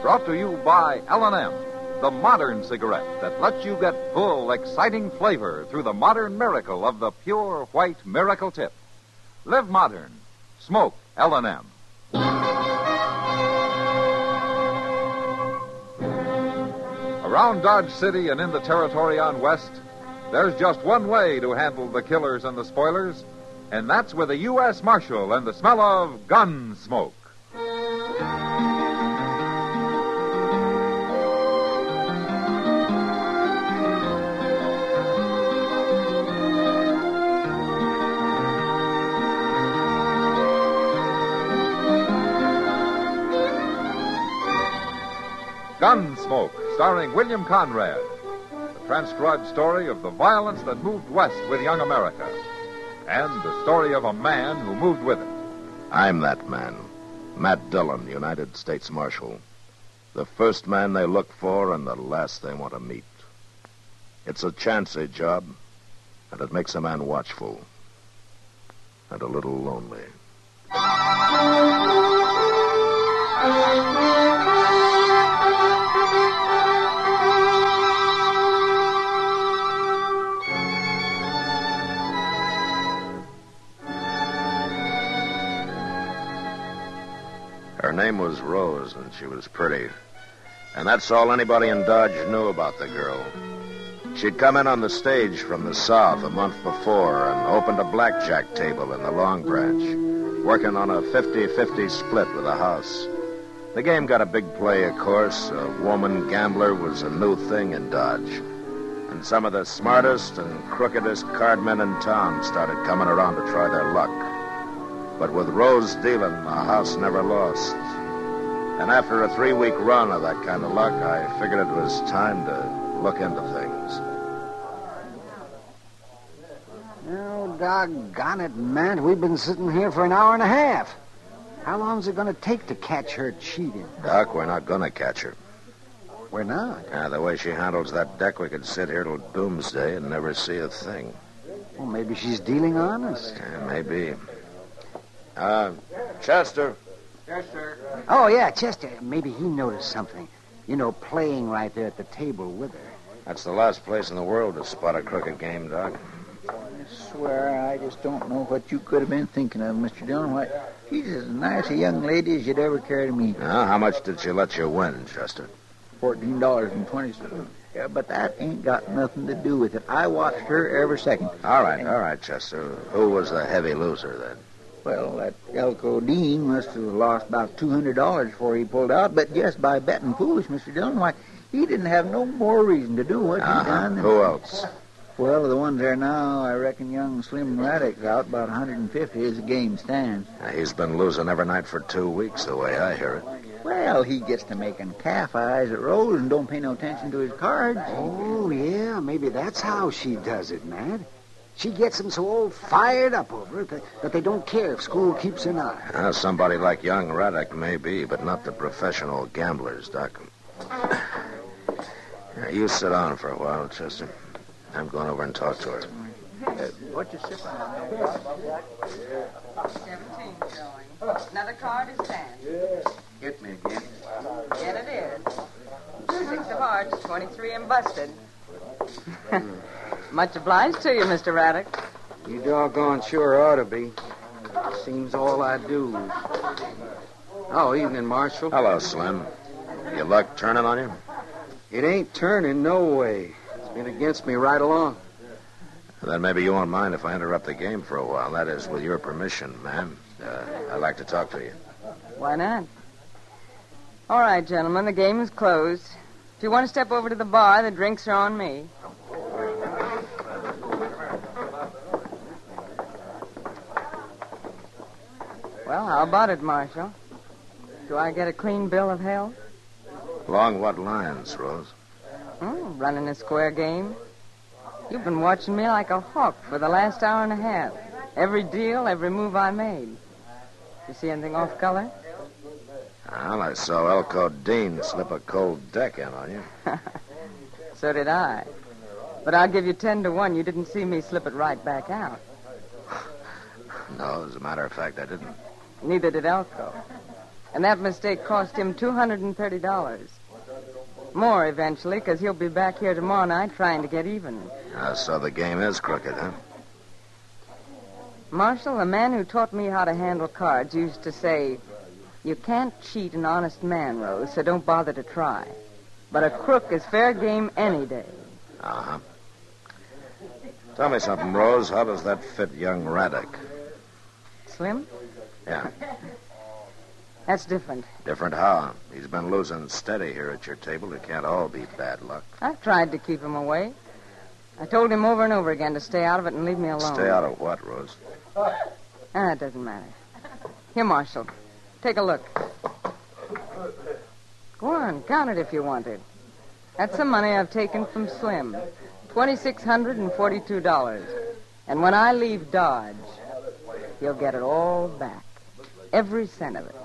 Brought to you by L&M, the modern cigarette that lets you get full, exciting flavor through the modern miracle of the pure white Miracle Tip. Live modern. Smoke L&M. Around Dodge City and in the territory on West, there's just one way to handle the killers and the spoilers, and that's with a U.S. Marshal and the smell of gun smoke. Gunsmoke, starring William Conrad. The transcribed story of the violence that moved west with young America. And the story of a man who moved with it. I'm that man. Matt Dillon, United States Marshal. The first man they look for and the last they want to meet. It's a chancy job, and it makes a man watchful. And a little lonely. Her name was Rose, and she was pretty. And that's all anybody in Dodge knew about the girl. She'd come in on the stage from the South a month before and opened a blackjack table in the Long Branch, working on a 50-50 split with a house. The game got a big play, of course. A woman gambler was a new thing in Dodge. And some of the smartest and crookedest cardmen in town started coming around to try their luck. But with Rose dealing, the house never lost. And after a 3-week run of that kind of luck, I figured it was time to look into things. Oh, doggone it, Matt. We've been sitting here for an hour and a half. How long's it going to take to catch her cheating? Doc, we're not going to catch her. We're not? The way she handles that deck, we could sit here till doomsday and never see a thing. Well, maybe she's dealing honest. Yeah, maybe. Chester. Yes, sir. Oh, yeah, Chester. Maybe he noticed something. You know, playing right there at the table with her. That's the last place in the world to spot a crooked game, Doc. I swear I just don't know what you could have been thinking of, Mr. Dillon. Why, she's as nice a young lady as you'd ever care to meet. Now, how much did she let you win, Chester? $14.20. Yeah, but that ain't got nothing to do with it. I watched her every second. All right, Chester. Who was the heavy loser, then? Well, that Elko Dean must have lost about $200 before he pulled out, but just by betting foolish, Mr. Dillon, why, he didn't have no more reason to do what he done. Who else? Well, the ones there now, I reckon young Slim Raddick's out about 150 as the game stands. He's been losing every night for 2 weeks, the way I hear it. Well, he gets to making calf eyes at Rose and don't pay no attention to his cards. Oh, yeah, maybe that's how she does it, Matt. She gets them so all fired up over it that they don't care if school keeps an eye. Somebody like young Raddick may be, but not the professional gamblers, Doc. You sit down for a while, Chester. I'm going over and talk to her. What you sipping on? 17 showing. Another card is 10. Hit me again. Again it is. 6 of hearts, 23 and busted. Much obliged to you, Mr. Raddick. You doggone sure ought to be. Seems all I do. Oh, evening, Marshal. Hello, Slim. Your luck turning on you? It ain't turning no way. It's been against me right along. Then maybe you won't mind if I interrupt the game for a while. That is, with your permission, ma'am. I'd like to talk to you. Why not? All right, gentlemen, the game is closed. If you want to step over to the bar, the drinks are on me. Well, how about it, Marshal? Do I get a clean bill of health? Along what lines, Rose? Running a square game. You've been watching me like a hawk for the last hour and a half. Every deal, every move I made. You see anything off color? Well, I saw Elko Dean slip a cold deck in on you. So did I. But I'll give you 10 to 1. You didn't see me slip it right back out. No, as a matter of fact, I didn't. Neither did Elko. And that mistake cost him $230. More eventually, because he'll be back here tomorrow night trying to get even. So the game is crooked, huh? Marshal, the man who taught me how to handle cards used to say, "You can't cheat an honest man, Rose, so don't bother to try. But a crook is fair game any day." Uh-huh. Tell me something, Rose. How does that fit young Raddick? Slim? Yeah. That's different. Different how? He's been losing steady here at your table. It can't all be bad luck. I've tried to keep him away. I told him over and over again to stay out of it and leave me alone. Stay out of what, Rose? It doesn't matter. Here, Marshal. Take a look. Go on, count it if you want it. That's the money I've taken from Slim. $2,642. And when I leave Dodge, he'll get it all back. Every cent of it.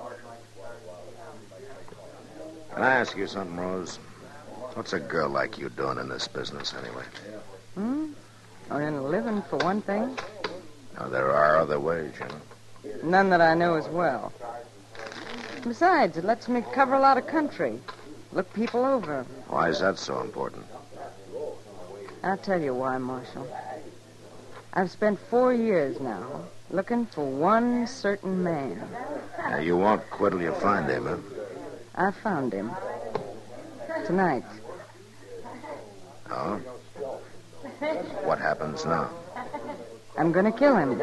Can I ask you something, Rose? What's a girl like you doing in this business, anyway? Earning a living, for one thing. Now, there are other ways, you know. None that I know as well. Besides, it lets me cover a lot of country. Look people over. Why is that so important? I'll tell you why, Marshal. I've spent 4 years now looking for one certain man. Now, you won't quit till you find him, huh? I found him. Tonight. Oh? What happens now? I'm going to kill him.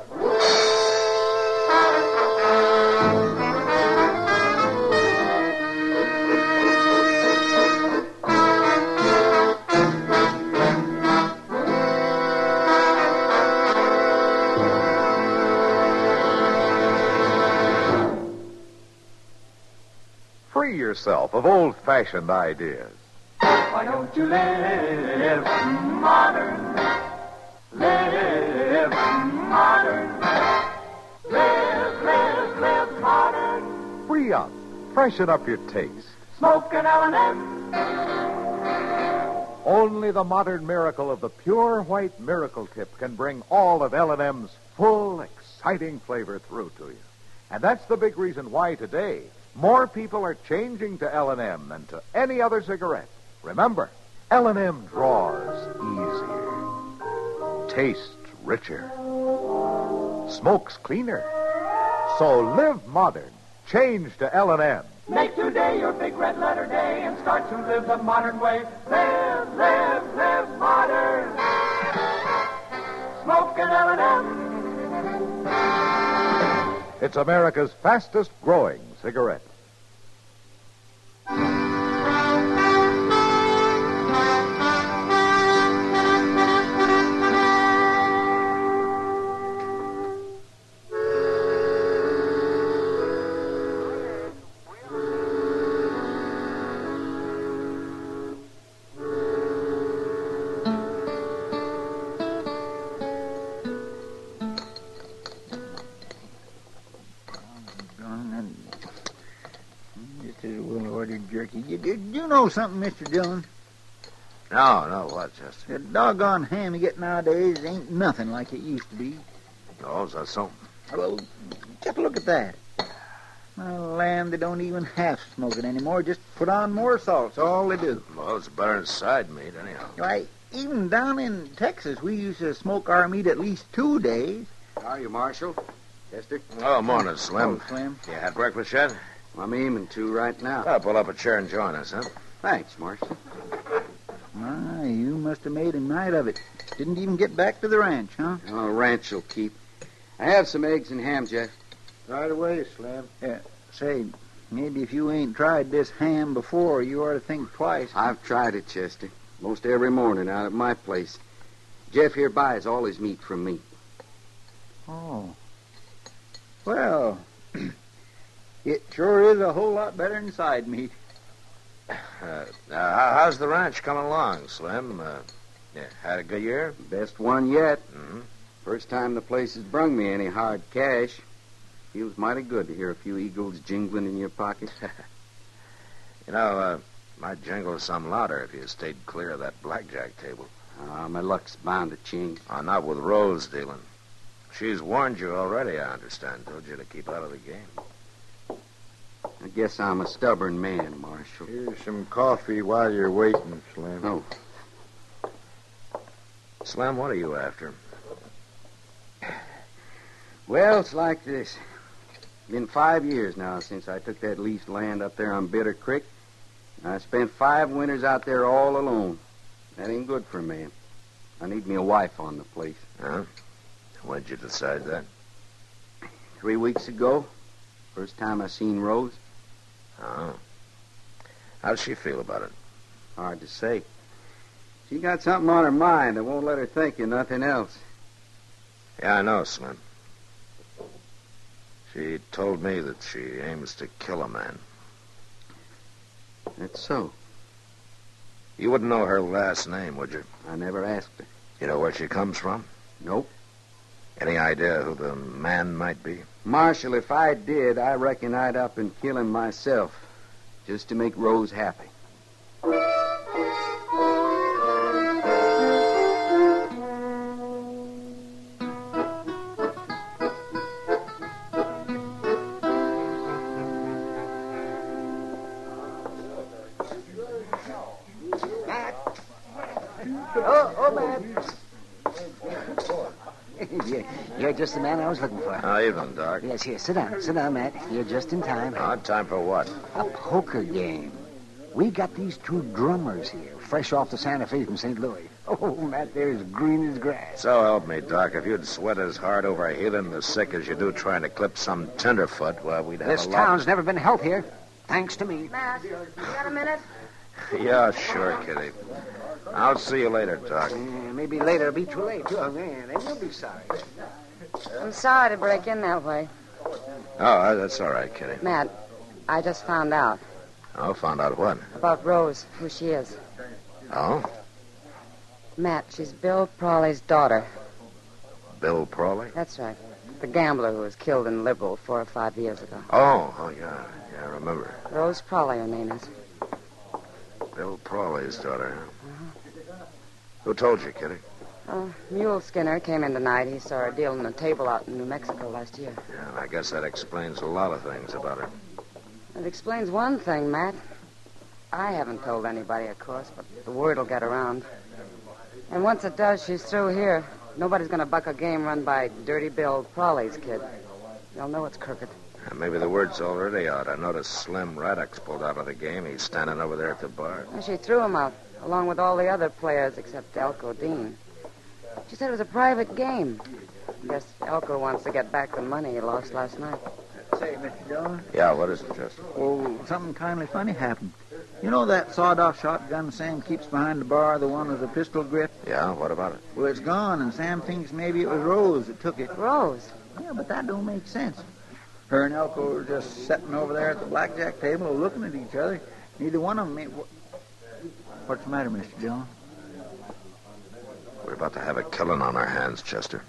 Free yourself of old-fashioned ideas. Why don't you live modern? Live modern. Live modern. Free up. Freshen up your taste. Smoke an L&M. Only the modern miracle of the pure white Miracle Tip can bring all of L&M's full, exciting flavor through to you. And that's the big reason why today more people are changing to L&M than to any other cigarette. Remember, L&M draws easier, tastes richer, smokes cleaner. So live modern. Change to L&M. Make today your big red letter day and start to live the modern way. Live modern. Smoke an L&M. It's America's fastest growing cigarette. Just as well ordered jerky. You know something, Mr. Dillon? No, what, Chester? The doggone ham you get nowadays ain't nothing like it used to be. Oh, is that so? Well, just look at that. Lamb, they don't even half smoke it anymore. Just put on more salt. That's all they do. Well, it's better than side meat, anyhow. Why, even down in Texas, we used to smoke our meat at least 2 days. How are you, Marshal? Chester? Oh, morning, Slim. Oh, Slim. You had breakfast yet? I'm aiming to right now. Oh, pull up a chair and join us, huh? Thanks, Marshal. My, you must have made a night of it. Didn't even get back to the ranch, huh? Oh, ranch will keep. I have some eggs and ham, Jeff. Right away, Slim. Yeah, say, maybe if you ain't tried this ham before, you ought to think twice. I've tried it, Chester. Most every morning out at my place. Jeff here buys all his meat from me. Oh. Well, it sure is a whole lot better than side meat. How's the ranch coming along, Slim? Yeah, had a good year? Best one yet. Mm-hmm. First time the place has brung me any hard cash. Feels mighty good to hear a few eagles jingling in your pocket. You know, might jingle some louder if you stayed clear of that blackjack table. My luck's bound to change. Not with Rose dealing. She's warned you already, I understand. Told you to keep out of the game. I guess I'm a stubborn man, Marshal. Here's some coffee while you're waiting, Slim. Oh. Slim, what are you after? Well, it's like this. Been 5 years now since I took that leased land up there on Bitter Creek. I spent 5 winters out there all alone. That ain't good for a man. I need me a wife on the place. Huh? When'd you decide that? 3 weeks ago, first time I seen Rose. Oh. How'd she feel about it? Hard to say. She got something on her mind that won't let her think of nothing else. Yeah, I know, Slim. She told me that she aims to kill a man. That's so. You wouldn't know her last name, would you? I never asked her. You know where she comes from? Nope. Any idea who the man might be? Marshal, if I did, I reckon I'd up and kill him myself, just to make Rose happy. You're just the man I was looking for. Evening, Doc. Yes, here, sit down, Matt. You're just in time. Time for what? A poker game. We got these 2 drummers here, fresh off the Santa Fe from St. Louis. Oh, Matt, they're as green as grass. So help me, Doc. If you'd sweat as hard over healing the sick as you do trying to clip some tenderfoot, well, we'd have This a lot... town's never been healthier, thanks to me. Matt, you got a minute? Yeah, sure, Kitty. I'll see you later, Doc. Maybe later it'll be too late, too. Oh, man, then you'll be sorry. I'm sorry to break in that way. Oh, that's all right, Kitty. Matt, I just found out. Oh, found out what? About Rose, who she is. Oh? Matt, she's Bill Prawley's daughter. Bill Prawley? That's right. The gambler who was killed in Liberal 4 or 5 years ago. Oh, yeah. Yeah, I remember. Rose Prawley, her name is. Bill Prawley's daughter, huh? Who told you, Kitty? Mule Skinner came in tonight. He saw her dealing a table out in New Mexico last year. Yeah, and I guess that explains a lot of things about her. It explains one thing, Matt. I haven't told anybody, of course, but the word will get around. And once it does, she's through here. Nobody's going to buck a game run by Dirty Bill Prawley's kid. They'll know it's crooked. And maybe the word's already out. I noticed Slim Raddock's pulled out of the game. He's standing over there at the bar. And she threw him out, along with all the other players except Elko Dean. She said it was a private game. I guess Elko wants to get back the money he lost last night. Say, Mr. Dillon. Yeah, what is it, Chester? Oh, something kindly funny happened. You know that sawed-off shotgun Sam keeps behind the bar, the one with the pistol grip? Yeah, what about it? Well, it's gone, and Sam thinks maybe it was Rose that took it. Rose? Yeah, but that don't make sense. Her and Elko were just sitting over there at the blackjack table looking at each other. Neither one of them made... What's the matter, Mr. Dillon? We're about to have a killing on our hands, Chester.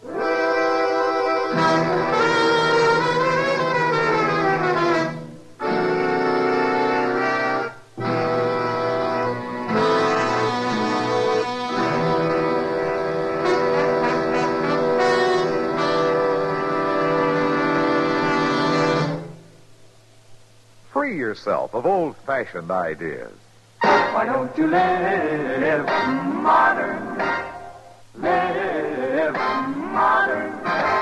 Free yourself of old-fashioned ideas. Why don't you live modern? Live modern.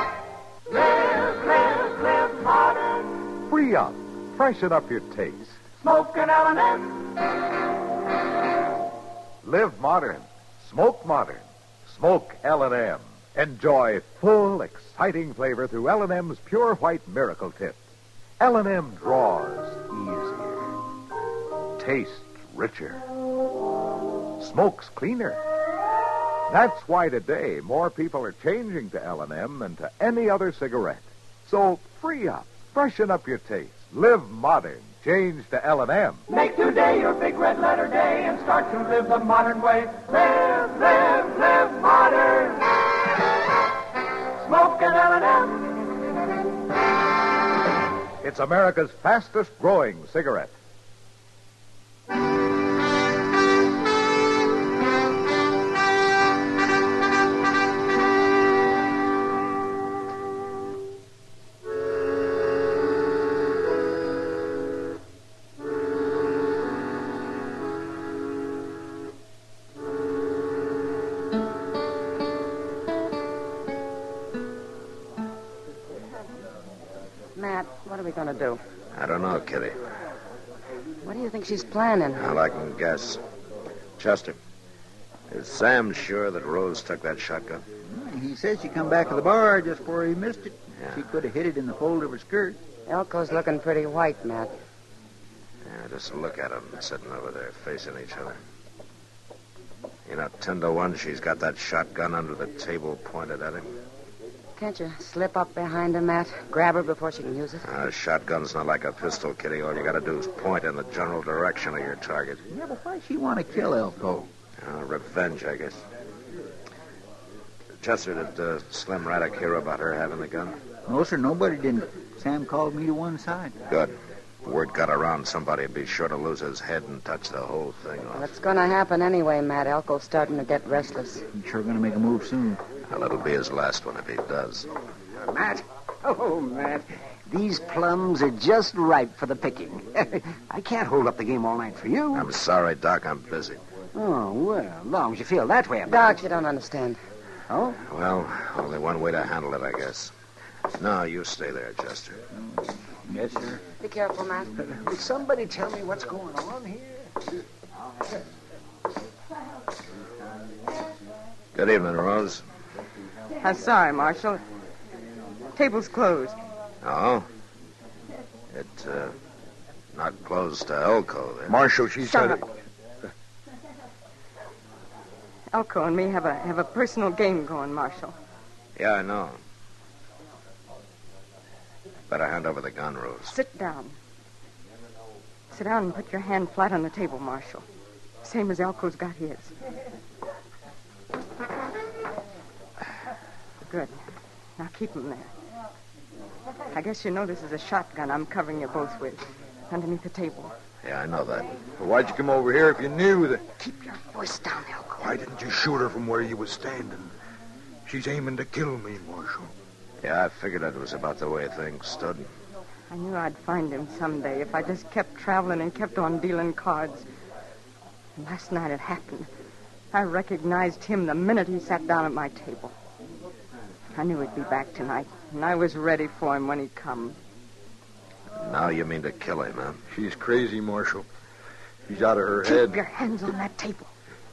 Live modern. Free up. Freshen up your taste. Smoke an L&M. Live modern. Smoke modern. Smoke L&M. Enjoy full, exciting flavor through L&M's Pure White Miracle Tip. L&M draws easier. Tastes richer. Smokes cleaner. That's why today more people are changing to L&M than to any other cigarette. So free up. Freshen up your taste. Live modern. Change to L&M. Make today your big red letter day and start to live the modern way. Live modern. Smoke an L&M. It's America's fastest growing cigarette. to do? I don't know, Kitty. What do you think she's planning? Well, I can guess. Chester, is Sam sure that Rose took that shotgun? He says she come back to the bar just before he missed it. Yeah. She could have hit it in the fold of her skirt. Elko's looking pretty white, Matt. Yeah, just look at them sitting over there facing each other. You know, 10 to 1, she's got that shotgun under the table pointed at him. Can't you slip up behind her, Matt? Grab her before she can use it? A shotgun's not like a pistol, Kitty. All you got to do is point in the general direction of your target. Yeah, but why she want to kill Elko? Revenge, I guess. Chester, did Slim Raddick hear about her having the gun? No, sir, nobody didn't. Sam called me to one side. Good. Word got around, somebody'd be sure to lose his head and touch the whole thing off. Well, it's going to happen anyway, Matt. Elko's starting to get restless. He's sure going to make a move soon. Well, it'll be his last one if he does. Matt. Oh, Matt. These plums are just ripe for the picking. I can't hold up the game all night for you. I'm sorry, Doc. I'm busy. Oh, well, as long as you feel that way about Doc, you don't understand. Oh? Well, only one way to handle it, I guess. No, you stay there, Chester. Yes, sir. Be careful, Matt. Will somebody tell me what's going on here? Good evening, Rose. I'm sorry, Marshal. Table's closed. Oh? It, not closed to Elko, then. Marshal, she Shut said up. Elko and me have a personal game going, Marshal. Yeah, I know. Better hand over the gun, Rose. Sit down. Sit down and put your hand flat on the table, Marshal. Same as Elko's got his. Good. Now keep him there. I guess you know this is a shotgun I'm covering you both with. Underneath the table. Yeah, I know that. Well, why'd you come over here if you knew that? Keep your voice down, Elko. Why didn't you shoot her from where you was standing? She's aiming to kill me, Marshal. Yeah, I figured it was about the way things stood. I knew I'd find him someday if I just kept traveling and kept on dealing cards. And last night it happened. I recognized him the minute he sat down at my table. I knew he'd be back tonight, and I was ready for him when he come. Now you mean to kill him, huh? She's crazy, Marshal. She's out of her head. Keep your hands on that table.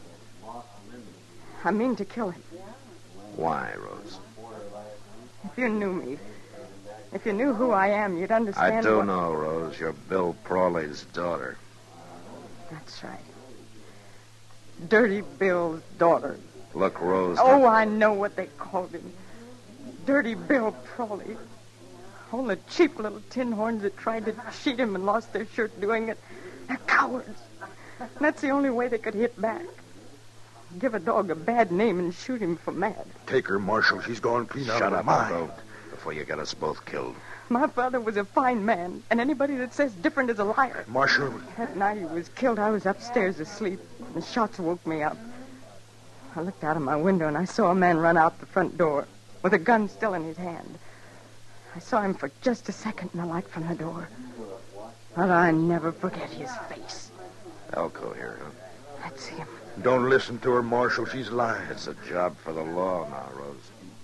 I mean to kill him. Why, Rose? If you knew me, if you knew who I am, you'd understand. I do know, Rose. You're Bill Prawley's daughter. That's right. Dirty Bill's daughter. Look, Rose. Oh, I know what they called him. Dirty Bill Prawley. All the cheap little tin horns that tried to cheat him and lost their shirt doing it. They're cowards. And that's the only way they could hit back. Give a dog a bad name and shoot him for mad. Take her, Marshal. She's gone clean out Shut of her up, mind. Elko, before you get us both killed. My father was a fine man, and anybody that says different is a liar. Marshal, That night he was killed, I was upstairs asleep. The shots woke me up. I looked out of my window, and I saw a man run out the front door with a gun still in his hand. I saw him for just a second in the light from the door. But I never forget his face. Elko here, huh? That's him. don't listen to her, Marshal. She's lying. It's a job for the law now, Rose.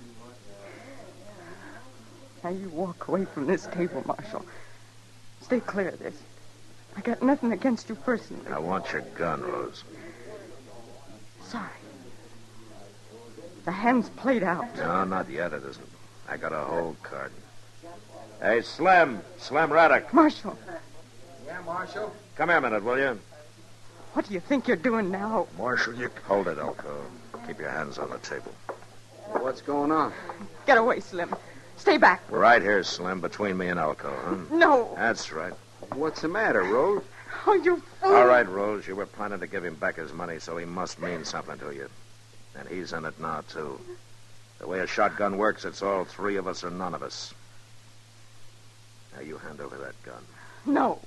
Now you walk away from this table, Marshal. Stay clear of this. I got nothing against you personally. I want your gun, Rose. Sorry. The hand's played out. No, not yet, it isn't. I got a hold card. Hey, Slim. Slim Raddick. Marshal, Yeah, Marshal? Come here a minute, will you? what do you think you're doing now? Marshal, you... Hold it, Elko. Keep your hands on the table. What's going on? Get away, Slim. Stay back. Right here, Slim, between me and Elko, huh? No. That's right. What's the matter, Rose? Oh, you fool. All right, Rose, you were planning to give him back his money, so he must mean something to you. And he's in it now, too. The way a shotgun works, it's all three of us or none of us. Now, you hand over that gun. No.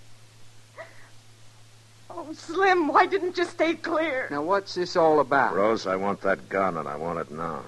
Oh, Slim, why didn't you stay clear? Now, what's this all about? Rose, I want that gun, and I want it now.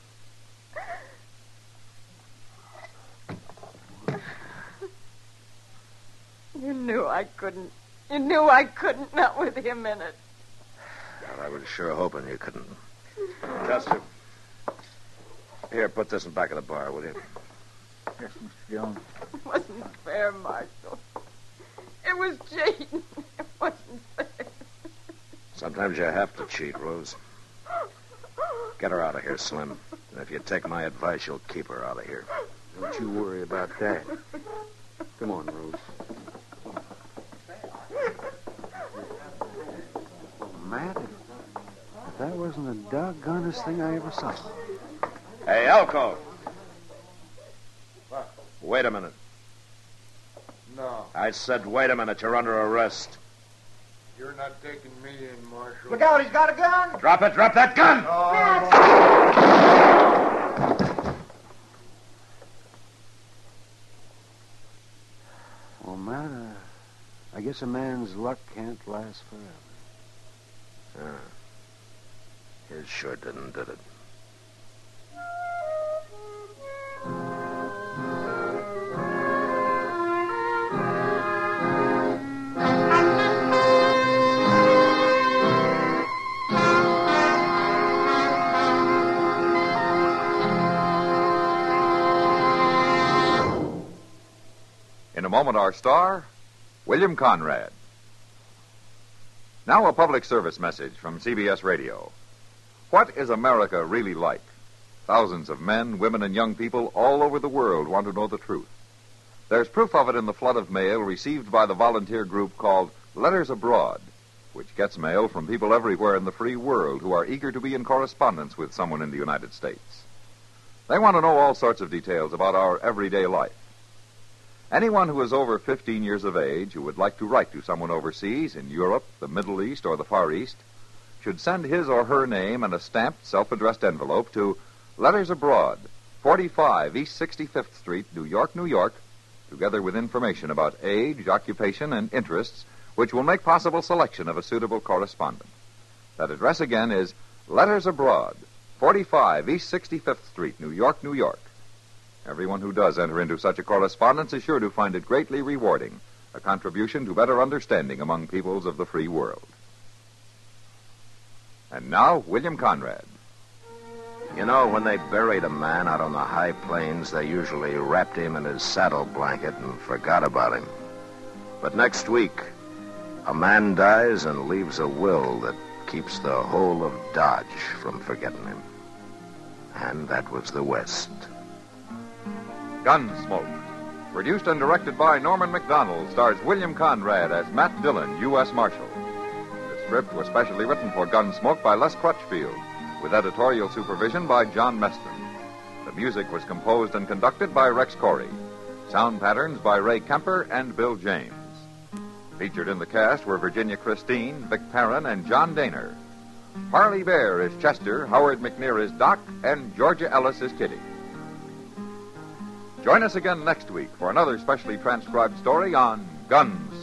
You knew I couldn't. You knew I couldn't, not with him in it. Well, I was sure hoping you couldn't. Chester. Here, put this in back of the bar, will you? Yes, Mr. Jones. It wasn't fair, Marshal. It was cheating. It wasn't fair. Sometimes you have to cheat, Rose. Get her out of here, Slim. And if you take my advice, you'll keep her out of here. Don't you worry about that. Come on, Rose. Matt, if that wasn't the doggonest thing I ever saw. Hey, Elko. What? Wait a minute. No, I said wait a minute. You're under arrest. you're not taking me in, Marshal. Look out, he's got a gun! Drop it. Drop that gun! Well, Matt, I guess a man's luck can't last forever. His sure did it? In a moment, our star, William Conrad. Now a public service message from CBS Radio. What is America really like? Thousands of men, women, and young people all over the world want to know the truth. There's proof of it in the flood of mail received by the volunteer group called Letters Abroad, which gets mail from people everywhere in the free world who are eager to be in correspondence with someone in the United States. They want to know all sorts of details about our everyday life. Anyone who is over 15 years of age who would like to write to someone overseas in Europe, the Middle East, or the Far East should send his or her name in a stamped, self-addressed envelope to Letters Abroad, 45 East 65th Street, New York, New York, together with information about age, occupation, and interests, which will make possible selection of a suitable correspondent. That address again is Letters Abroad, 45 East 65th Street, New York, New York. Everyone who does enter into such a correspondence is sure to find it greatly rewarding, a contribution to better understanding among peoples of the free world. And now, William Conrad. You know, when they buried a man out on the high plains, they usually wrapped him in his saddle blanket and forgot about him. But next week, a man dies and leaves a will that keeps the whole of Dodge from forgetting him. And that was the West. Gunsmoke. Produced and directed by Norman MacDonald, stars William Conrad as Matt Dillon, U.S. Marshal. The script was specially written for Gunsmoke by Les Crutchfield, with editorial supervision by John Meston. The music was composed and conducted by Rex Corey. Sound patterns by Ray Kemper and Bill James. Featured in the cast were Virginia Christine, Vic Perrin, and John Daner. Harley Bear is Chester, Howard McNear is Doc, and Georgia Ellis is Kitty. Join us again next week for another specially transcribed story on Gunsmoke.